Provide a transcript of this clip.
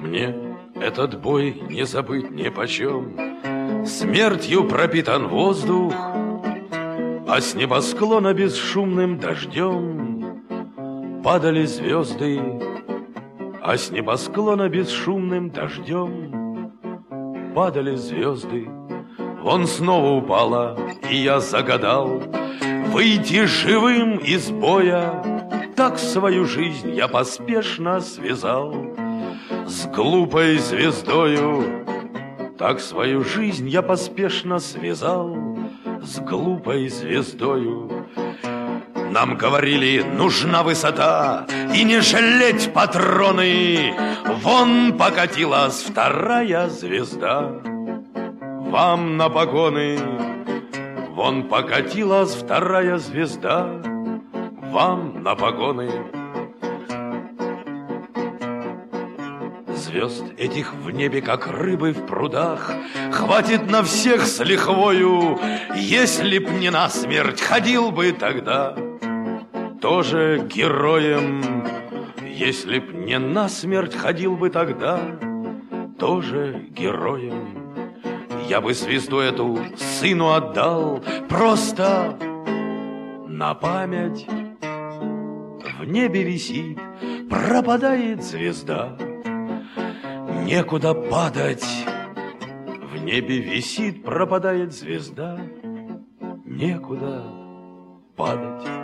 Мне этот бой не забыть нипочем. Смертью пропитан воздух, а с небосклона бесшумным дождем падали звезды, а с небосклона бесшумным дождем падали звезды. Вон снова упала, и я загадал выйти живым из боя. Так свою жизнь я поспешно связал с глупой звездою. Так свою жизнь я поспешно связал с глупой звездою. Нам говорили, нужна высота и не жалеть патроны. Вон покатилась вторая звезда вам на погоны. Вон покатилась вторая звезда вам на погоны. Звезд этих в небе, как рыбы в прудах, хватит на всех с лихвою. Если б не насмерть, ходил бы тогда тоже героем. Если б не насмерть, ходил бы тогда тоже героем. Я бы звезду эту сыну отдал просто на память. В небе висит, пропадает звезда, некуда падать. В небе висит, пропадает звезда, некуда падать.